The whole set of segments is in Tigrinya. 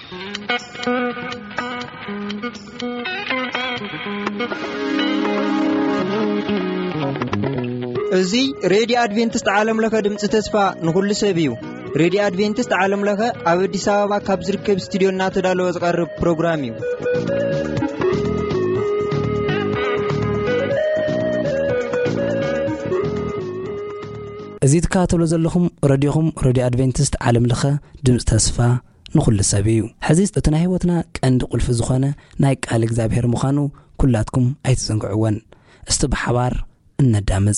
እዚ ሬዲዮ አድቬንቲስት ዓለም ለኸ ድምጽ ተስፋ ንኹሉ ሰብ እዩ። ሬዲዮ አድቬንቲስት ዓለም ለኸ ኣብ አዲስ አበባ ካብ ዝርከብ ስቱዲዮና ተዳለወ ዝቐርብ ፕሮግራም እዩ። እዚ ተካተሎ ዘለኹም ሬዲዮኹም ሬዲዮ አድቬንቲስት ዓለም ለኸ ድምጽ ተስፋ ንኹሉ ሰብ እዩ። ሕዚ እቲ ናይ ህይወትና ቀንዲ ቁልፊ ዝኾነ ናይ ቃል እግዚአብሔር ምዃኑ ኩላትኩም ኣይትዘንግዕዎን። እስቲ ብሓባር እነዳምጽ።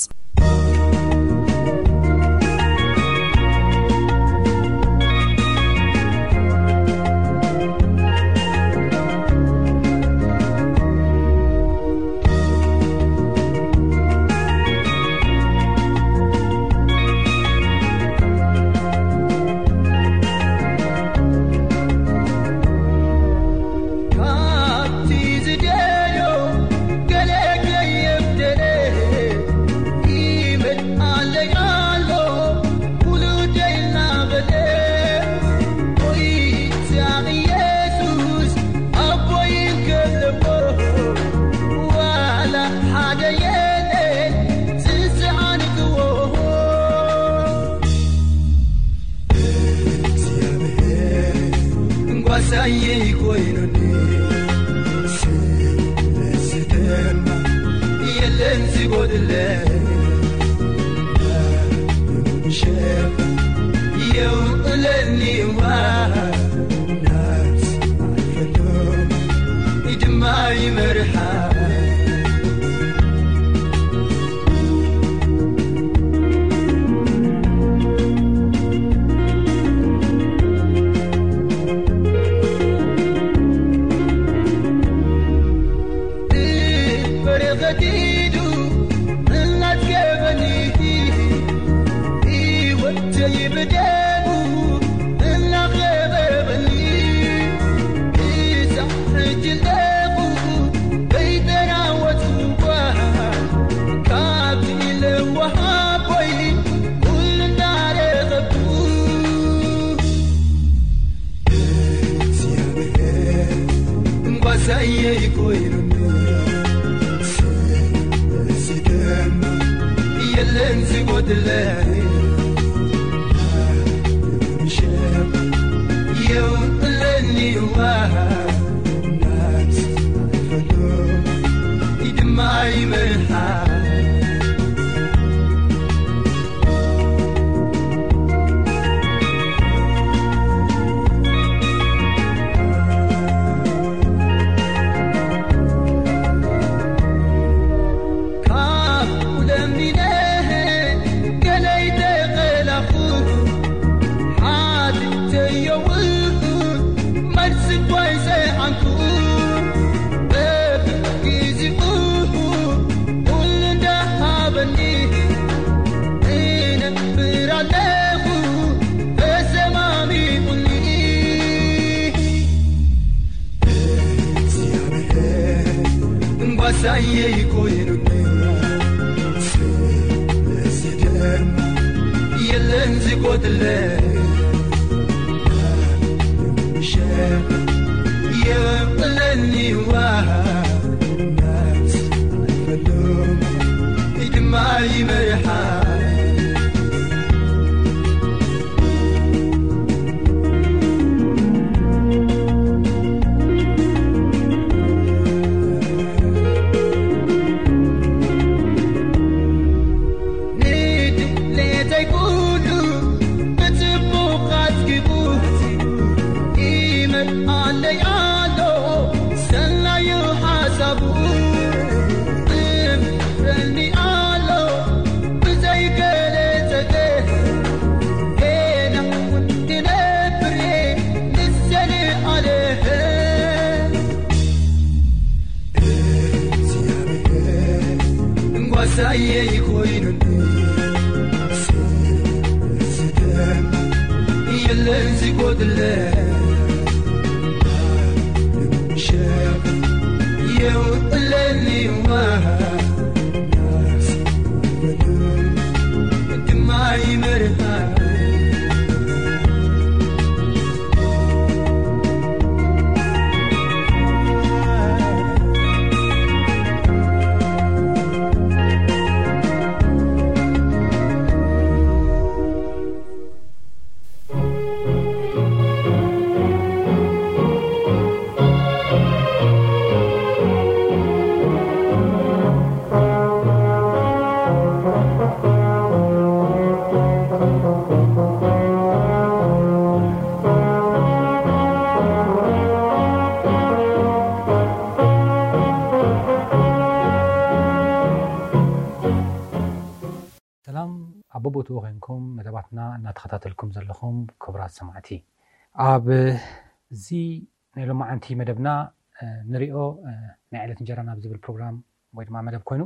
ትፈትዎ ኮይንኩም መደባትና እናተኸታተልኩም ዘለኹም ክቡራት ሰማዕቲ ኣብ እዚ ናይ ሎማዓንቲ መደብና ንሪኦ ናይ ዕለት እንጀራና ብዝብል ፕሮግራም ወይ ድማ መደብ ኮይኑ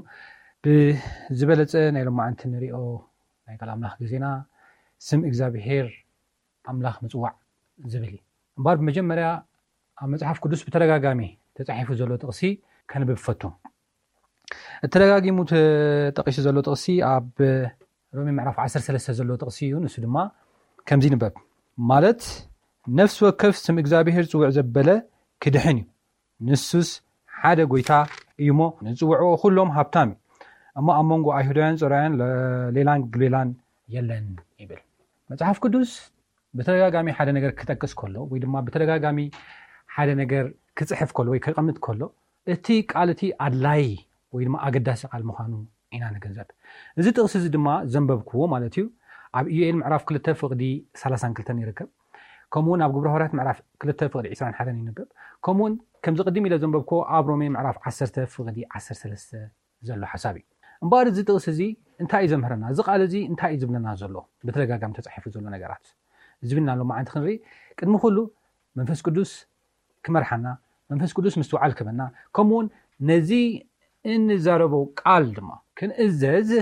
ብዝበለፀ ናይ ሎማዓንቲ ንሪኦ ናይ ቃል ኣምላኽ ግዜና ስም እግዚኣብሔር ኣምላኽ ምፅዋዕ ዝብል እምበር ብመጀመርያ ኣብ መጽሓፍ ቅዱስ ብተደጋጋሚ ተጻሒፉ ዘሎ ጥቕሲ ከንብብ ፈቱ ተደጋጊሙ ተጠቂሱ ዘሎ ጥቕሲ ኣብ ሮሜ ምዕራፍ 13 ዘሎ ጥቕሲ እዩ ንሱ ድማ ከምዚ ንበብ ማለት ነፍስ ወከፍ ስም እግዚኣብሔር ጽውዕ ዘበለ ክድሕን እዩ ንሱስ ሓደ ጎይታ እዩሞ ንጽውዕዎ ኩሎም ሃብታም እሞ ኣብ መንጎ ኣይሁዳውያን ጽራውያን ሌላን ግሌላን የለን ይብል መጽሓፍ ቅዱስ በተደጋጋሚ ሓደ ነገር ክጠቅስ ከሎ ወይ ድማ በተደጋጋሚ ሓደ ነገር ክጽሕፍ ከሎ ወይ ከቀምጥ ከሎ እቲ ቃልቲ ኣድላይ ወይ ድማ ኣገዳሲ ቃል ምዃኑ ኢና ንገንዘብ እዚ ጥቕሲ እዚ ድማ ዘንበብክዎ ማለት እዩ ኣብ ኢዩኤል ምዕራፍ 2 ፍቕዲ 32 ይርከብ ከምኡውን ኣብ ግብረ ሐዋርያት ምዕራፍ 2 ፍቕዲ 21 ይንበብ ከምኡውን ከም ዝቅድም ኢለ ዘንበብክዎ ኣብ ሮሜ ምዕራፍ 10 ፍቕዲ 13 ዘሎ ሓሳብ እዩ እምበር እዚ ጥቕሲ እዚ እንታይ እዩ ዘምህረና እዚ ቃል እዚ እንታይ እዩ ዝብለና ዘሎ በተደጋጋሚ ተጻሒፉ ዘሎ ነገራት ዝብልና ሎ ማዓንቲ ክንሪ ቅድሚ ኩሉ መንፈስ ቅዱስ ክመርሓና መንፈስ ቅዱስ ምስተውዓል ክበና ከምኡውን ነዚ እንዛረቦ ቃል ድማ ክንእዘዝ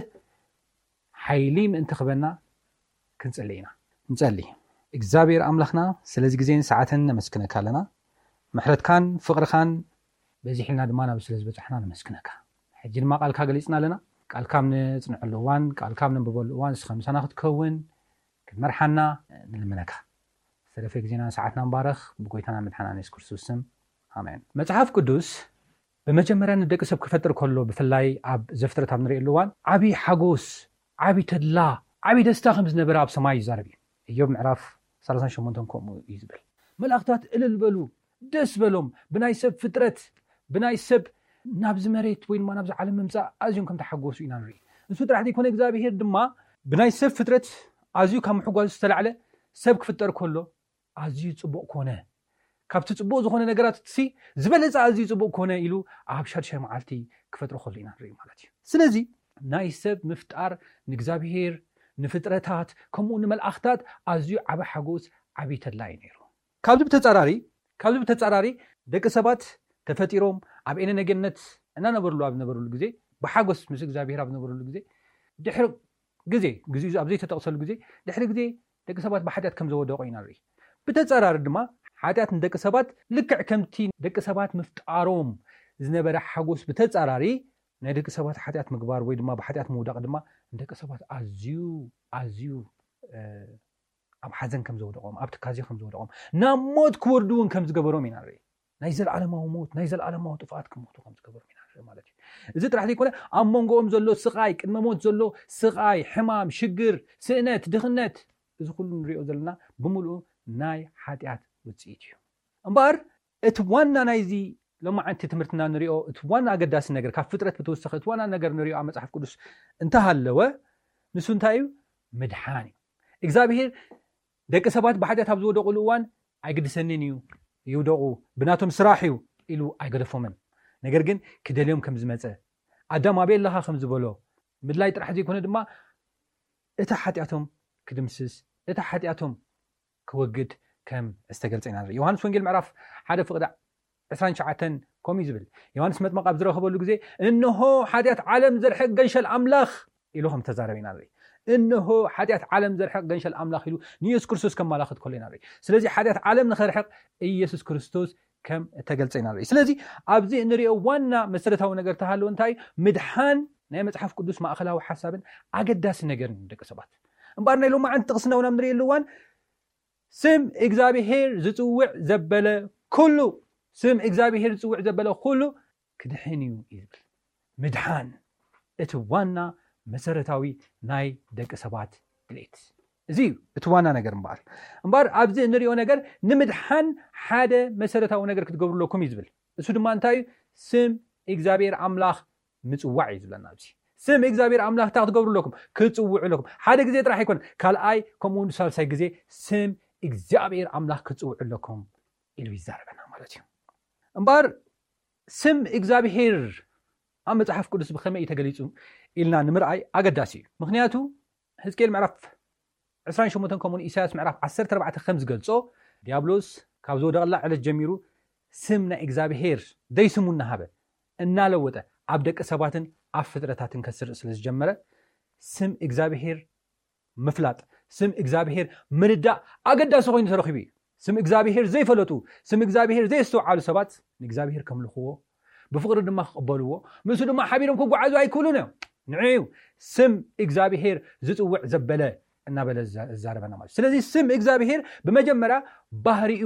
ሓይሊ ምእንቲ ክበና ክንጸልይ ኢና እንጸልይ እግዚአብሔር ኣምላኽና ስለዚ ግዜን ሰዓትን ነመስክነካ ኣለና ምሕረትካን ፍቕርካን በዚ ሒልና ድማ ናብ ስለ ዝበፅሕና ነመስክነካ ሕጂ ድማ ቃልካ ገሊጽና ኣለና ቃልካ ንጽንዐሉ እዋን ቃልካ ንንብበሉ እዋን ንስኻ ምሳና ክትከውን ክትመርሓና ንልምነካ ሰለፈ ግዜና ሰዓትና ንባረኽ ብጎይታና መድሓና ኢየሱስ ክርስቶስ ስም ኣሜን መጽሓፍ ቅዱስ በመጀመርያ ንደቂ ሰብ ክፈጥር ከሎ ብፍላይ ኣብ ዘፍጥረት ኣብ ንሪእሉ እዋን ዓብይ ሓጎስ ዓብይ ተድላ ዓብይ ደስታ ከም ዝነበረ ኣብ ሰማይ ይዛረብ እዩ ኢዮብ ምዕራፍ 38 ከምኡ እዩ ዝብል መላእኽታት እልል በሉ ደስ በሎም ብናይ ሰብ ፍጥረት ብናይ ሰብ ናብዚ መሬት ወይ ድማ ናብዚ ዓለም ምምፃእ ኣዝዮም ከም ተሓጎሱ ኢና ንርኢ ንሱ ጥራሕ ዘይኮነ እግዚኣብሔር ድማ ብናይ ሰብ ፍጥረት ኣዝዩ ካብ ምሕጓዝ ዝተላዕለ ሰብ ክፍጠር ከሎ ኣዝዩ ጽቡቕ ኮነ ካብቲ ጽቡቕ ዝኾነ ነገራት እትሲ ዝበለፀ ኣዝዩ ጽቡቕ ኮነ ኢሉ ኣብ ሸድሻይ መዓልቲ ክፈጥሮ ከሎ ኢና ንርኢ ማለት እዩ ስለዚ ናይ ሰብ ምፍጣር ንእግዚኣብሔር ንፍጥረታት ከምኡ ንመላእኽታት ኣዝዩ ዓቢ ሓጎስ ዓቢ ተድላ እዩ ነይሩ ካብዚ ብተጻራሪ ደቂ ሰባት ተፈጢሮም ኣብ ኤነ ነገነት እናነበሩሉ ኣብ ነበሩሉ ግዜ ብሓጎስ ምስ እግዚአብሔር ኣብ ነበሩሉ ግዜ ድሕሪ ግዜ ኣብ ዘይተጠቕሰሉ ግዜ ድሕሪ ግዜ ደቂ ሰባት ብሓጢአት ከም ዘወደቑ ኢና ንርኢ ብተጻራሪ ድማ ሓጢአት ንደቂ ሰባት ልክዕ ከምቲ ደቂ ሰባት ምፍጣሮም ዝነበረ ሓጎስ ብተጻራሪ ናይ ደቂ ሰባት ሓጢአት ምግባር ወይ ድማ ብሓጢአት ምውዳቕ ድማ ንደቂ ሰባት ኣዝዩ ኣብ ሓዘን ከም ዘወደቖም ኣብ ትካዜ ከም ዘወደቖም ናብ ሞት ክወርዱ እውን ከም ዝገበሮም ኢና ንርኢ ናይ ዘለዓለማዊ ሞት ናይ ዘለዓለማዊ ጥፍኣት ክሞቱ ከም ዝገበሮም ኢና ንርኢ ማለት እዩ እዚ ጥራሕ ዘይኮነ ኣብ መንጎኦም ዘሎ ስቃይ ቅድመ ሞት ዘሎ ስቃይ ሕማም ሽግር ስእነት ድኽነት እዚ ኩሉ ንሪኦ ዘለና ብምሉኡ ናይ ሓጢአት ውፅኢት እዩ እምበር እቲ ዋና ናይዚ ሎማዓንቲ ትምህርትና ንሪኦ እቲ ዋና ኣገዳሲ ነገር ካብ ፍጥረት ብተወሰኺ እቲ ዋና ነገር ንሪኦ ኣብ መጽሓፍ ቅዱስ እንተሃለወ ንሱ እንታይ እዩ ምድሓን እዩ እግዚኣብሔር ደቂ ሰባት ብሓጢአት ኣብ ዝወደቑሉ እዋን ኣይግድሰኒን እዩ ይውደቑ ብናቶም ስራሕ እዩ ኢሉ ኣይገደፎምን ነገር ግን ክደልዮም ከም ዝመፀ ኣዳም ኣቤለኻ ከም ዝበሎ ምድላይ ጥራሕ ዘይኮነ ድማ እቲ ሓጢአቶም ክድምስስ እቲ ሓጢአቶም ክወግድ ከም ዝተገልጸ ኢና ንርኢ ዮሃንስ ወንጌል ምዕራፍ 1 ፍቕዲ 29 ከምኡ ዝብል ዮሃንስ መጥመቕ ኣብ ዝረኸበሉ ግዜ እንሆ ሓጢአት ዓለም ዘርሕቕ ገንሸል ኣምላኽ ኢሉ ከም ተዛረበ ኢና ንርኢ እንሆ ሓጢአት ዓለም ዘርሕቕ ገንሸል ኣምላኽ ኢሉ ንኢየሱስ ክርስቶስ ከም ማላኽት ከሎ ኢና ንርኢ ስለዚ ሓጢአት ዓለም ንኸርሕቕ ኢየሱስ ክርስቶስ ከም ተገልጸ ኢና ንርኢ ስለዚ ኣብዚ እንሪኦ ዋና መሰረታዊ ነገር ተሃለወ እንታይ ምድሓን ናይ መጽሓፍ ቅዱስ ማእኸላዊ ሓሳብን ኣገዳሲ ነገር ደቂ ሰባት እምበር ናይ ሎማዓንቲ ጥቕስና እውን ንሪእሉ እዋን ስም እግዚኣብሔር ዝጽውዕ ዘበለ ኩሉ ስም እግዚአብሔር ዝጽውዕ ዘበለ ኩሉ ክድሕን እዩ ይብል ምድሓን እቲ ዋና መሰረታዊ ናይ ደቂ ሰባት ድሌት እዚ እቲ ዋና ነገር እምበር ኣብዚ እንሪኦ ነገር ንምድሓን ሓደ መሰረታዊ ነገር ክትገብሩለኩም እዩ ዝብል እሱ ድማ እንታይ እዩ ስም እግዚአብሔር ኣምላኽ ምጽዋዕ እዩ ዝብለና ኣብዚ ስም እግዚአብሔር ኣምላኽ እንታይ ክትገብሩለኩም ክጽውዑለኩም ሓደ ግዜ ጥራሕ ኣይኮነ ካልኣይ ከምኡውን ሳልሳይ ግዜ ስም እግዚአብሔር ኣምላኽ ክጽውዑለኩም ኢሉ ይዛረበና ማለት እዩ እምበር ስም እግዚአብሔር ኣብ መጽሓፍ ቅዱስ ብኸመይ ተገሊጹ ኢልና ንምርኣይ ኣገዳሲ እዩ ምክንያቱ ሕዝቅኤል ምዕራፍ 28 ከምኡ ኢሳያስ ምዕራፍ 14 ከም ዝገልጾ ዲያብሎስ ካብ ዝወደቐላ ዕለት ጀሚሩ ስም ናይ እግዚኣብሔር ደይስሙ እናሃበ እናለወጠ ኣብ ደቂ ሰባትን ኣብ ፍጥረታትን ከስርዕ ስለ ዝጀመረ ስም እግዚኣብሔር ምፍላጥ ስም እግዚኣብሔር ምንዳእ ኣገዳሲ ኮይኑ ተረኺቡ እዩ። ስም እግዚኣብሔር ዘይፈለጡ ስም እግዚኣብሔር ዘይስተውዓሉ ሰባት ንእግዚኣብሔር ከምልኽዎ ብፍቅሪ ድማ ክቕበልዎ ምስኡ ድማ ሓቢሮም ክጓዓዙ ኣይክእሉን እዮም። ንዕዩ ስም እግዚኣብሔር ዝፅውዕ ዘበለ እናበለ ዝዛረበና ማለት። ስለዚ ስም እግዚኣብሔር ብመጀመርያ ባህሪኡ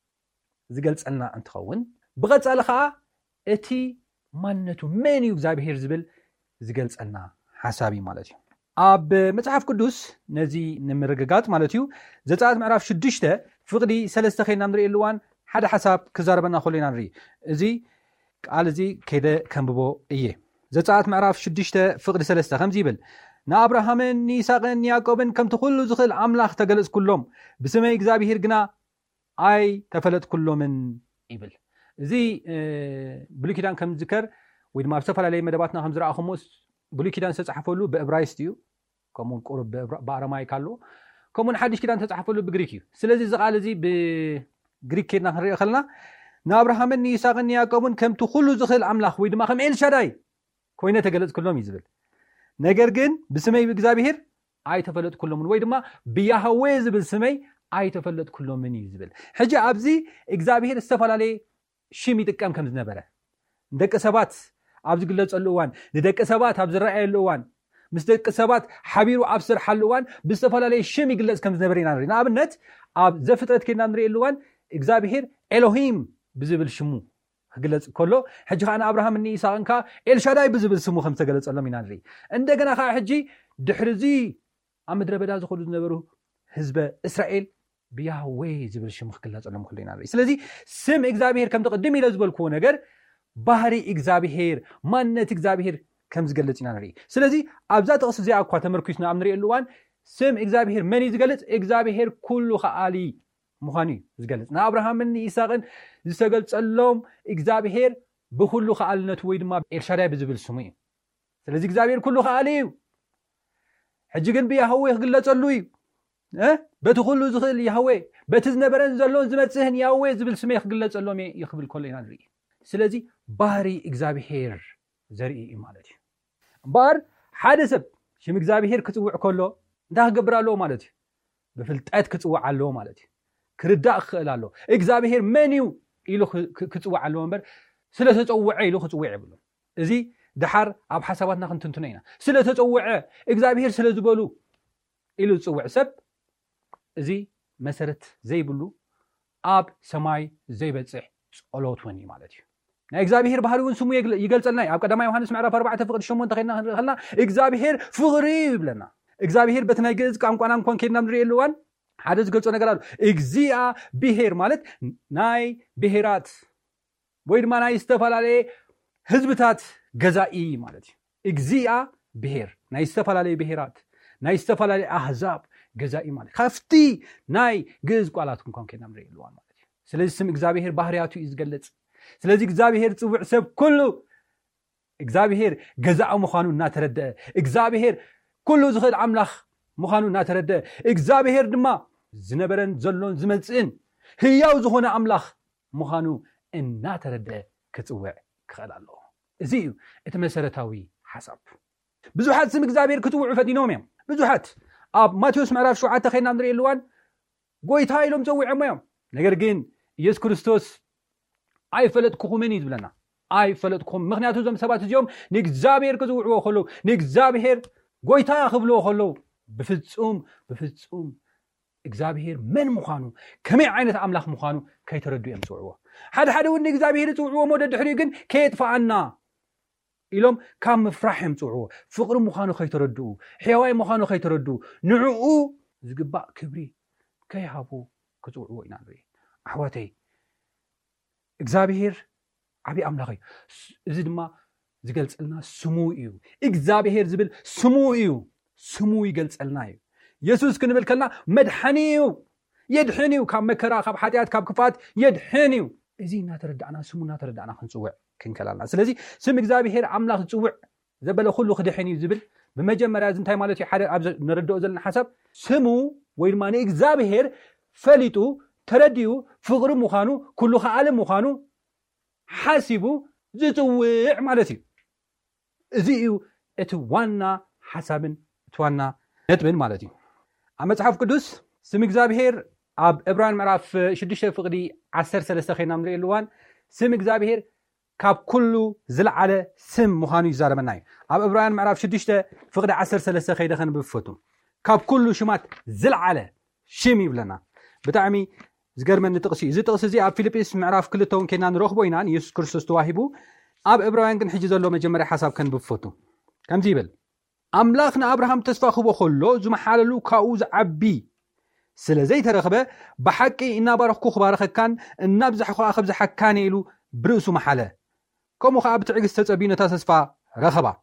ዝገልጸልና እንትኸውን ብቐጻሊ ከዓ እቲ ማንነቱ መን እዩ እግዚኣብሔር ዝብል ዝገልጸልና ሓሳብ እዩ ማለት እዩ። ኣብ መጽሓፍ ቅዱስ ነዚ ንምርግጋጽ ማለት እዩ ዘጸአት ምዕራፍ 6 ፍቕዲ 3 ኸይና ንሪእየሉ እዋን ሓደ ሓሳብ ክዛረበና ከሎ ኢና ንርኢ። እዚ ቃል እዚ ከይደ ከንብቦ እየ። ዘጸአት ምዕራፍ 6 ፍቕዲ 3 ከምዚ ይብል ንኣብርሃምን ንይስሐቅን ንያዕቆብን ከምቲ ኩሉ ዝኽእል ኣምላኽ ተገለጽ ኩሎም ብስመይ እግዚኣብሔር ግና ኣይ ተፈለጥ ኩሎምን ይብል። እዚ ብሉይ ኪዳን ከም ዝከር ወይ ድማ ዝተፈላለዩ መደባትና ከም ዝረኣኹምዎ ብሉይ ኪዳን ዝተጻሕፈሉ ብዕብራይስጥ እዩ፣ ከምኡ ቁሩብ ብኣረማይክ ኣሎ፣ ከምኡ ሓድሽ ኪዳን ዝተጻሕፈሉ ብግሪክ እዩ። ስለዚ እዚ ቃል እዚ ብግሪክ ከድና ክንሪኦ ከለና ንኣብርሃምን ንይስሐቅን ንያዕቆብን ከምቲ ኩሉ ዝኽእል ኣምላኽ ወይ ድማ ከም ኤልሻዳይ ኮይነ ተገለጽ ኩሎም እዩ ዝብል። ነገር ግን ብስመይ እግዚአብሔር ኣይተፈለጥ ኩሎምን ወይ ድማ ብያህዌ ዝብል ስመይ ኣይተፈለጥ ኩሎምን እዩ ዝብል። ሕጂ ኣብዚ እግዚአብሔር ዝተፈላለዩ ሽም ይጥቀም ከም ዝነበረ ደቂ ሰባት ኣብ ዝግለጸሉ እዋን ንደቂ ሰባት ኣብ ዝረኣየሉ እዋን ምስ ደቂ ሰባት ሓቢሩ ኣብ ስርሓሉ እዋን ብዝተፈላለየ ሽም ይግለጽ ከም ዝነበረ ኢና ንርኢ። ንኣብነት ኣብ ዘፍጥረት ከይና ንሪእየሉ እዋን እግዚአብሔር ኤሎሂም ብዝብል ሽሙ ክግለጽ ከሎ ሕጂ ከዓ ንኣብርሃም ንይስሐቅን ከዓ ኤልሻዳይ ብዝብል ስሙ ከም ዝተገለጸሎም ኢና ንርኢ። እንደገና ከዓ ሕጂ ድሕሪዚ ኣብ ምድረ በዳ ዝኸዱ ዝነበሩ ህዝበ እስራኤል ብያህዌ ዝብል ሽሙ ክግለጸሎም ከሎ ኢና ንርኢ። ስለዚ ስም እግዚአብሔር ከም ተቀድም ኢለ ዝበልክዎ ነገር ባህሪ እግዚአብሔር ማንነት እግዚአብሔር ከም ዝገልጽ ኢና ንርኢ። ስለዚ ኣብዛ ጥቕስ እዚኣ እኳ ተመርኪስና ኣብ ንሪእየሉ እዋን ስም እግዚአብሔር መን እዩ ዝገልጽ? እግዚአብሔር ኩሉ ኸኣሊ ምዃኑ እዩ ዝገልጽ። ንኣብርሃምን ንይስሐቅን ዝተገልጸሎም እግዚአብሔር ብኩሉ ኸኣልነቱ ወይ ድማ ኤልሻዳይ ብዝብል ስሙ እዩ። ስለዚ እግዚአብሔር ኩሉ ኸኣሊ እዩ። ሕጂ ግን ብያህዌ ክግለጸሉ እዩ። በቲ ኩሉ ዝኽእል ያህዌ በቲ ዝነበረን ዘሎን ዝመጽህን ያህዌ ዝብል ስመ ክግለጸሎም ይኽብል ከሎ ኢና ንርኢ። ስለዚ ባህሪ እግዚአብሔር ዘርኢ እዩ ማለት እዩ። እምበር ሓደ ሰብ ሽም እግዚአብሔር ክጽውዕ ከሎ እንታይ ክገብር ኣለዎ ማለት እዩ? ብፍልጠት ክጽውዕ ኣለዎ ማለት እዩ። ክርዳእ ክኽእል ኣለዎ። እግዚአብሔር መን እዩ ኢሉ ክጽውዕ ኣለዎ እምበር ስለ ተጸውዐ ኢሉ ክጽውዕ ይብሉ። እዚ ድሓር ኣብ ሓሳባትና ክንትንትኖ ኢና። ስለ ተጸውዐ እግዚአብሔር ስለ ዝበሉ ኢሉ ዝጽውዕ ሰብ እዚ መሰረት ዘይብሉ ኣብ ሰማይ ዘይበጽሕ ጸሎት ወኒ ማለት እዩ። ናይ እግዚአብሔር ባህሪውን ስሙ ይገልጸልና ኣብ ቀዳማይ ዮሐንስ ምዕራፍ 4 ፍቅዲ 8 ከይና ክንሪእና እግዚአብሔር ፍቕሪ ይብለና። እግዚአብሔር በቲ ናይ ግዕዝ ቋንቋና እንኳን ከይድና ንሪእየሉ እዋን ሓደ ዝገልጾ ነገር ኣሎ። እግዚአብሔር ማለት ናይ ብሔራት ወይ ድማ ናይ ዝተፈላለዩ ህዝብታት ገዛኢ ማለት እዩ። እግዚአብሔር ናይ ዝተፈላለዩ ብሔራት ናይ ዝተፈላለዩ ኣህዛብ ገዛኢ ማለት ካፍቲ ናይ ግዕዝ ቃላት እንኳን ከይድና ንሪእየሉ እዋን ማለት እዩ። ስለዚ ስም እግዚአብሔር ባህሪያቱ እዩ ዝገልጽ። ስለዚ እግዚአብሔር ጽውዕ ሰብ ኩሉ እግዚአብሔር ገዛኢ ምዃኑ እናተረድአ እግዚአብሔር ኩሉ ዝኽእል ኣምላኽ ምዃኑ እናተረድአ እግዚአብሔር ድማ ዝነበረን ዘሎን ዝመጽእን ህያው ዝኾነ ኣምላኽ ምዃኑ እናተረድአ ክጽውዕ ክኽእል ኣለዎ። እዚ እዩ እቲ መሰረታዊ ሓሳብ። ብዙሓት ስም እግዚአብሔር ክጽውዑ ፈዲኖም እዮም። ብዙሓት ኣብ ማቴዎስ ምዕራፍ 7 ከይና ንሪእየሉ እዋን ጎይታ ኢሎም ጸዊዖም እዮም። ነገር ግን ኢየሱስ ክርስቶስ ኣይፈለጥኩምን እዩ ዝብለና። ኣይፈለጥኩም ምክንያቱ እዞም ሰባት እዚኦም ንእግዚአብሔር ክጽውዕዎ ከለዉ ንእግዚአብሔር ጎይታ ክብልዎ ከለዉ ብፍጹም እግዚአብሔር መን ምዃኑ ከመይ ዓይነት ኣምላኽ ምዃኑ ከይተረድኡ እዮም ዝጽውዕዎ። ሓደ ሓደ እውን ንእግዚአብሔር ዝጽውዕዎ ሞደ ድሕሪኡ ግን ከየጥፋኣና ኢሎም ካብ ምፍራሕ እዮም ዝጽውዕዎ። ፍቕሪ ምዃኑ ከይተረድኡ ሕያዋይ ምዃኑ ከይተረድኡ ንዕኡ ዝግባእ ክብሪ ከይሃቡ ክጽውዕዎ ኢና ንርኢ። ኣሕዋተይ እግዚአብሔር ዓብይ ኣምላኽ እዩ። እዚ ድማ ዝገልጸልና ስሙ እዩ። እግዚአብሔር ዝብል ስሙ እዩ። ስሙ ይገልጸልና እዩ። ኢየሱስ ክንብል ከለና መድሓኒ እዩ፣ የድሕን እዩ፣ ካብ መከራ ካብ ሓጢኣት ካብ ክፋት የድሕን እዩ። እዚ እናተረዳእና ስሙ እናተረዳእና ክንጽውዕ ክንከላልና። ስለዚ ስም እግዚአብሔር ኣምላኽ ዝጽውዕ ዘበለ ኩሉ ክድሕን እዩ ዝብል بمجمرة زنتاي مالتي حدا أبز نردو زلنا حسب سمو ويرماني إجزابهر فليتو ترديو فقر مخانو كله خالم مخانو حاسبو زتوع مالتي زيو اتوانا حسابن اتوانا نتبن مالتي أما تحف قدوس سم إجزابهر أب إبراهيم معرف شديش فقدي 10 خينا من الوان سم إجزابهر كاب كله زل على سم مخانو يزار مناي أب إبراهيم معرف شديش فقدي 10 خينا خن بفتو كاب كله شمات زل على شمي بلنا بتعمي زجر من تقصي زي تقصي زي أب فيليبيس معرف كل تون كنا نروح بوينان يسوع كريستوس تواهبو أب إبراهيم كن حجز له مجمرة حساب كان بفتو كم زيبل أملاخنا أبراهام تسفخ بخلو زم حللو كاوز عبي سلازي ترخبه بحكي إن بارخو خبارخ كان النبزح خو أخبز حكان يلو برؤسو محله كم خاب تعيق استبينه تسفا رخبه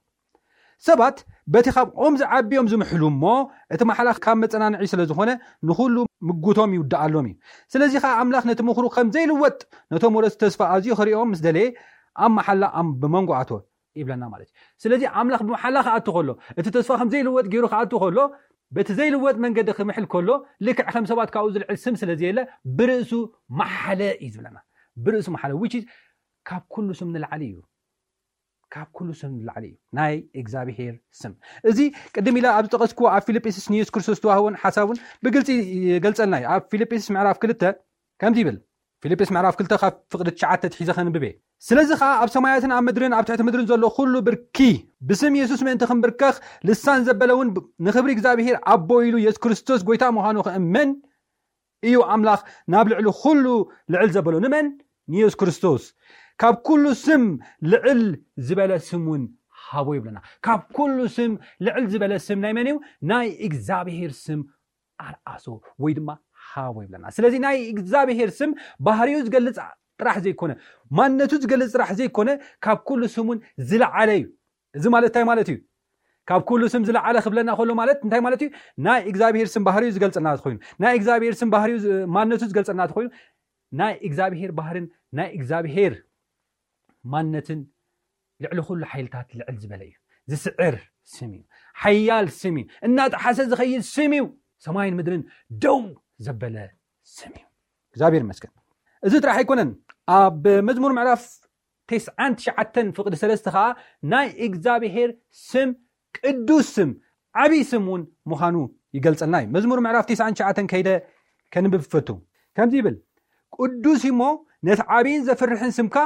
سبات بتي خاب أمز عبي أمز محلوم ما اتمحلخ كم متنا نعيش لزخونه نخلو مجوتهم يودع اللومي سلازي خا أملاخنا تمخرو خم زي الوت نتومرس تسفا أزي خري أم مزدلي أم محلا أم بمنقعته يبلنا مالك سلازي أملاخ بمحلا خاطو خلو تتسفا خم زي الوت جيرو خاطو خلو بتزي الوت من قد خمحل كله لك خم سبات كاوز العسم سلازي له برأسو محلا يزبلنا برأسو محلا which is كاب كله سم من العليو كاب كله سم من العليو ناي إجزابهر سم إذا قدم إلى أبو تقصكوا على فيليبيس نيوس كرسوس توهون حسابون بقلتي قلت لنا على فيليبيس معرف كلته كم ديبل فيليبيس معرف كلته خاف فقدت شعات تحيزة خن ببي سلازي خا أب سماياتنا أب مدرين أب تحت مدرين زلوا خلوا بركي بسم يسوس من تخم بركخ لسان زبلون نخبر إجزابهر أبويلو يس كريستوس قويتا مهانو من إيو أملاخ نابلعلو خلوا لعل زبلون من نيوس كريستوس كاب كل سم لعل زبالة سمون هابو يبلنا كاب كل سم لعل زبالة سم نايمانيو ناي إجزابهر سم أرأسو ويدما هابو يبلنا سلازي ناي إجزابهر سم بحريوز قلت راح زي كونه ما نتوز قلت راح زي كونه كاب كل سمون زلع عليه زي مالتاي مالتيو كاب كل سم زلع على خبلنا خلو مالت انتاي مالتيو ناي إجزابهر سم بحريوز قلت أنا تخوين ناي إجزابهر سم بحريوز ما نتوز قلت أنا تخوين ناي إجزابهر بحرين ناي إجزابهر مانتن لعلو كل حيلتات لعل زبليه زي سعر سميو حيال سميو النات حسد خيل سميو سماين مدرن دو زبله سميو زابير مسكن ازت راح يكونن اب مزمور معرف 9 فقد 3 ناي اغزابير سم قدوس سم عبي سمون مخانو يقلصلناي مزمور معرف 9 كيده كنبب فتو كم ديبل قدوس يمو نت عبين زفرحن سمكا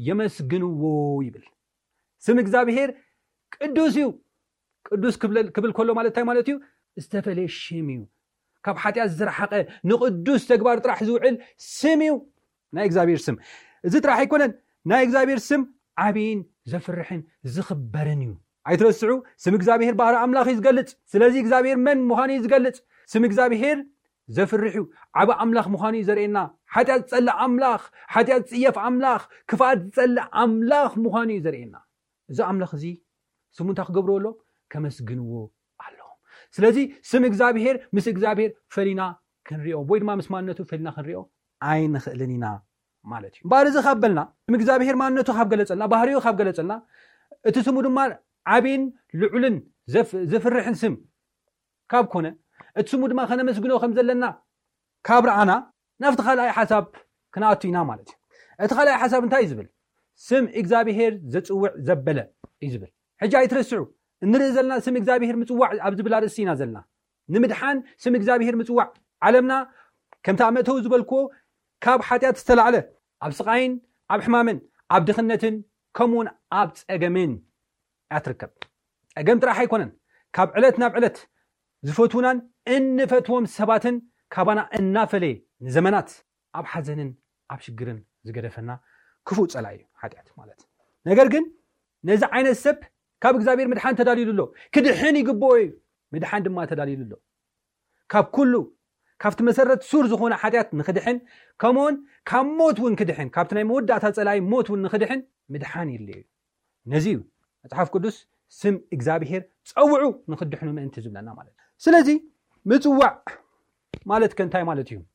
يمسجنو يبل سم إجزابهر قدوسيو قدوس كبل كله مالتاي مالتيو استفلي شيميو كاب حتى الزرحقه نقدوس تكبار طرح زوعل سميو نا إجزابهر سم زت راح يكونن نا إجزابهر سم عبين زفرحن زخبرنيو عيترسعو سم إجزابهر بحر أملاخ يزقلت سلازي إجزابهر من مخاني يزقلت سم إجزابهر زفرحو عبا أملاخ مخاني زرعنا حتى تسألع أملاخ حتى تسيف أملاخ كفاءة تسألع أملاخ مخاني زرعنا إذا أملاخ زي سمون تخقبرو له كمسجنوه اللهم سلازي سم إجزابهر مس إجزابهر فلينا كنريو بويد ما مسمانته فلينا كنريو عين خلنينا مالتي بارز خبلنا سم إجزابهر ما نتو خاب قلتنا بحريو خاب قلتنا اتسمو دمار عبين لعلن زفرحن سم كاب كونه اتسمو دما خنا مسجنو خمزلنا كابرعنا نفتخل أي حساب كناتينا مالتي اتخلى حساب انتهى يزبل سم إجزابهر زتصوع زبلة يزبل حجة يترسعوا نرزلنا سم إجزابهر متصوع عبد بلاد السينا زلنا نمدحان سم إجزابهر متصوع علمنا كم تعمته زبلكو كاب حتيات استلعله عبد سقاين عبد حمامن عبد خنتن كمون عبد أجمن أتركب أجمت راح يكونن كاب علتنا بعلت زفتونا إن فتوم سباتن كابنا النافلة زمانات أب حزنن أب شجرن زجرفنا كفوت عليه حديث مالت نجرجن نزع عين السب كاب إجزابير مدحان تدليل له كده حين يجبوي مدحان دم ما تدليل له كاب كله كافت مسرت سور زخونة حديث نخدحن كمون كموت ون كدحن كابتنا يمود دعت عليه موت ون نخدحن مدحان اللي نزيو أتحف قدس سم إجزابير تصوعوا نخدحنه ما أنت زبلنا مالت سلازي متصوع مالت كنتاي مالتيهم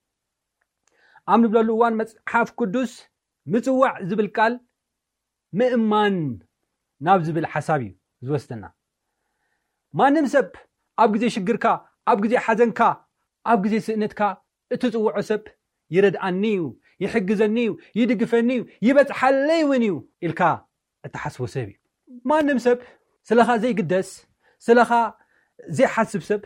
عم نبللوان مصحف قدس متصوع زبل قال مئمان ناب زبل حسابي زوستنا ማንም ሰብ ኣብ ግዜ ሽግርካ ኣብ ግዜ ሓዘንካ ኣብ ግዜ ስእነትካ እትጽውዖ ሰብ ይረድኣኒዩ ይሕግዘኒዩ ይድግፈኒዩ ይበጽሓለይ ወንዩ ኢልካ እተሓስቦ ሰብ እዩ ማንም ሰብ ስለኻ ዘይግደስ ስለኻ ዘይሓስብ ሰብ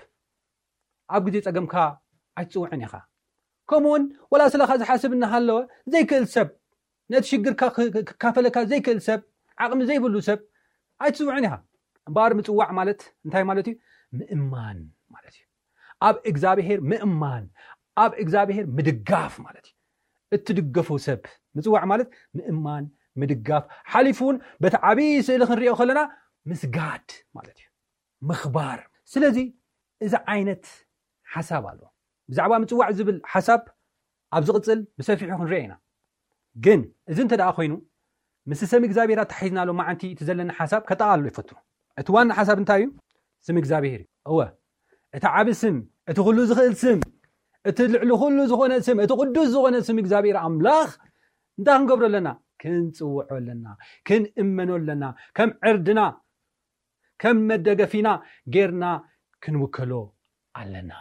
ኣብ ግዜ ጸገምካ ኣይጽውዕን ኢኻ ከምኡን ወላ ስለኻ ዝሓስብ እናሃለወ ዘይክእል ሰብ ነቲ ሽግርካ ካፈለካ ዘይክእል ሰብ ዓቕሚ ዘይብሉ ሰብ ኣይጽውዕን ኢኻ እምበር ምጽዋዕ ማለት እንታይ ማለት እዩ ምእማን ማለት እዩ ኣብ እግዚአብሔር ምእማን ኣብ እግዚአብሔር ምድጋፍ ማለት እዩ እትድገፉ ሰብ ምጽዋዕ ማለት ምእማን ምድጋፍ ሓሊፉን በቲ ዓብይ ስእሊ ክንሪኦ ከለና ምስጋድ ማለት እዩ ምኽባር ስለዚ እዚ ዓይነት ሓሳብ ኣሎ ብዛዕባ ምጽዋዕ ዝብል ሓሳብ ኣብ ዝቕጽል ብሰፊሑ ክንሪኦ ኢና ግን እዚ እንተደኣ ኮይኑ ምስ ሰም እግዚአብሔር ተሓይዝናሎ ማዓንቲ እቲ ዘለና ሓሳብ ከጠቓልሎ ይፈቱ እቲ ዋና ሓሳብ እንታይ እዩ ስም እግዚአብሔር እወ እቲ ዓብ ስም እቲ ኩሉ ዝኽእል ስም እቲ ልዕሊ ኩሉ ዝኾነ ስም እቲ ቅዱስ ዝኾነ ስም እግዚአብሔር ኣምላኽ እንታይ ክንገብሮ ኣለና ክንጽውዖ ኣለና ክንእመኖ ኣለና ከም ዕርድና ከም መደገፊና ጌርና ክንውከሎ ኣለና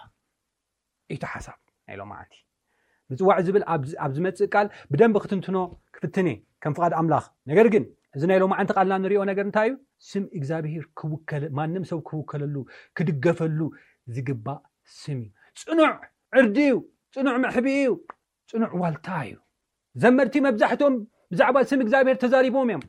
እቲ ሓሳብ ናይሎ ማዓንቲ ምጽዋዕ ዝብል ኣብ ዝመጽእ ቃል ብደንብ ክትንትኖ ክፍትኔ ከም ፍቃድ ኣምላኽ ነገር ግን እዚ ናይሎ ማዓንቲ ቃልና ንሪኦ ነገር እንታይ እዩ ስም እግዚአብሔር ክውከል ማንም ሰብ ክውከለሉ ክድገፈሉ ዝግባእ ስም እዩ ጽኑዕ ዕርዲዩ ጽኑዕ ምሕቢኡ ጽኑዕ ዋልታ እዩ ዘመርቲ መብዛሕቶም ብዛዕባ ስም እግዚአብሔር ተዛሪቦም እዮም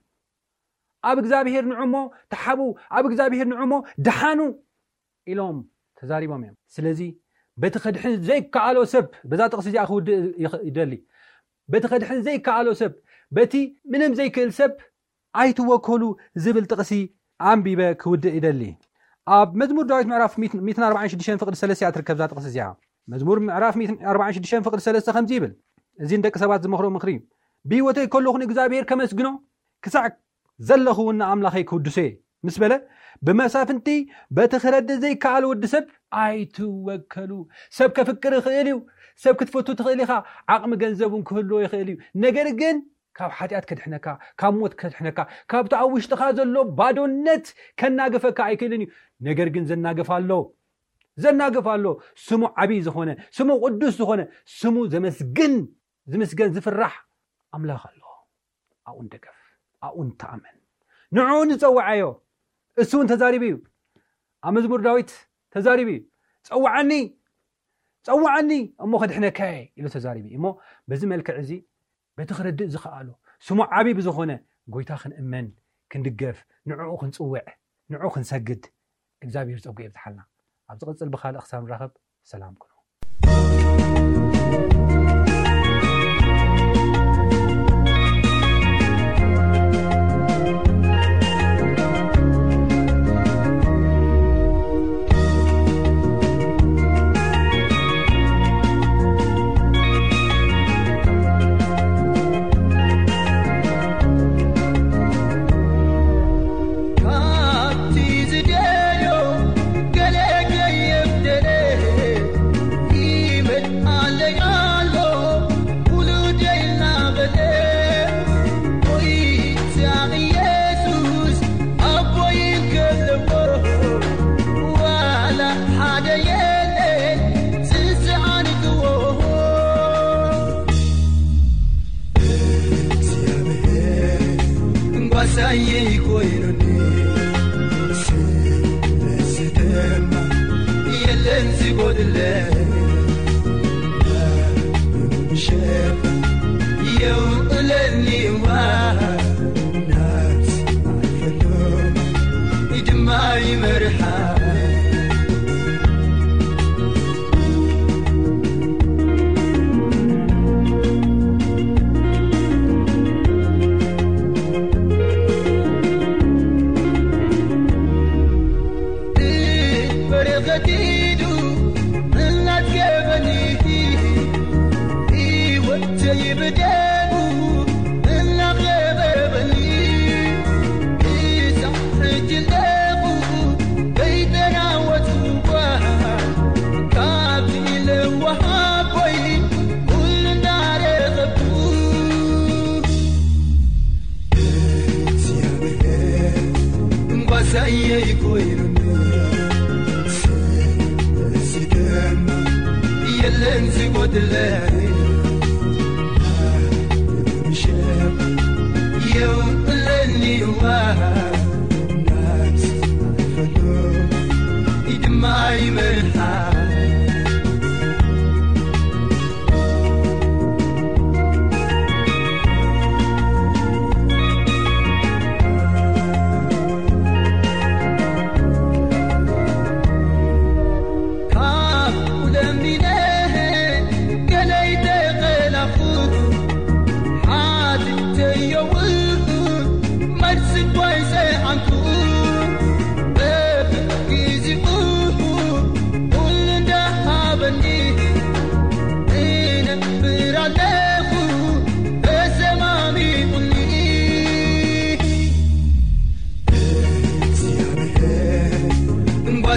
ኣብ እግዚአብሔር ንዑሞ ተሓቡ ኣብ እግዚአብሔር ንዑሞ ደሓኑ ኢሎም ተዛሪቦም እዮም ስለዚ በቲ ኸድሕን ዘይከኣሎ ሰብ በዛ ጥቕሲ እዚኣ ክውድእ ይደሊ በቲ ኸድሕን ዘይከኣሎ ሰብ በቲ ምንም ዘይክእል ሰብ ኣይትወከሉ ዝብል ጥቕሲ ኣንቢበ ክውድእ ይደሊ ኣብ መዝሙር ዳዊት ምዕራፍ 146 ፍቅዲ 3 ትርከብ ዛ ጥቕሲ እዚኣ መዝሙር ምዕራፍ 146 ፍቅዲ 3 ከምዚ ይብል እዚ ንደቂ ሰባት ዝመኽሮ ምኽሪ ብህይወተይ ከለኹን እግዚአብሔር ከመስግኖ ክሳዕ ዘለኹውና ኣምላኸይ ክውድሶ ምስ በለ ብመሳፍንቲ በቲ ክረድእ ዘይከኣል ወዲ ሰብ ኣይትወከሉ ሰብ ከፍቅር ይኽእል እዩ ሰብ ክትፈቱ ትኽእል ኢኻ ዓቕሚ ገንዘቡን ክህልዎ ይኽእል እዩ ነገር ግን ካብ ሓጢኣት ከድሕነካ ካብ ሞት ከድሕነካ ካብቲ ኣብ ውሽጥኻ ዘሎ ባዶነት ከናገፈካ ኣይክእልን እዩ ነገር ግን ዘናገፍ ኣሎ ስሙ ዓብይ ዝኾነ ስሙ ቅዱስ ዝኾነ ስሙ ዝመስገን ዝፍራሕ ኣምላኽ ኣሎ ኣብኡን ደገፍ ኣብኡን ተኣመን ንዑን ዝፀዋዓዮ እሱን ተዛሪብ እዩ ኣብ መዝሙር ዳዊት ተዛሪብ እዩ ፀዋዓኒ እሞ ከድሕነካ ኢሉ ተዛሪብ እዩ እሞ በዚ መልክዕ እዚ በቲ ክረድእ ዝኽኣሎ ስሙ ዓብይ ብዝኾነ ጎይታ ክንእመን ክንድገፍ ንዕኡ ክንፅውዕ ንዕኡ ክንሰግድ እግዚአብሔር ፀጉ ይብዝሓልና ኣብ ዝቕፅል ብኻልእ ክሳብ ንራኸብ ሰላም ኩኑ Say you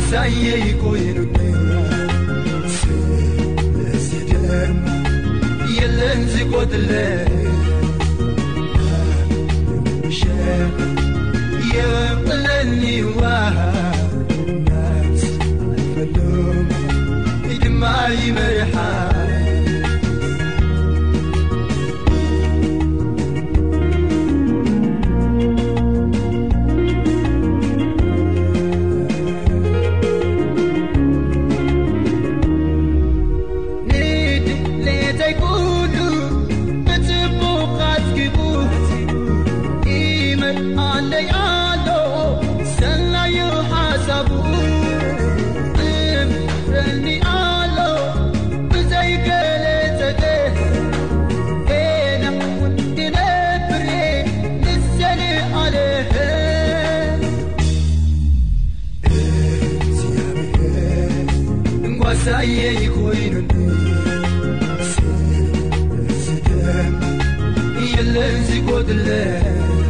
يكوينني سلسدم يلنزي قدلي مشاق يقلني وهاب الناس الفلوم دمعي مرحان يلنزي قدلي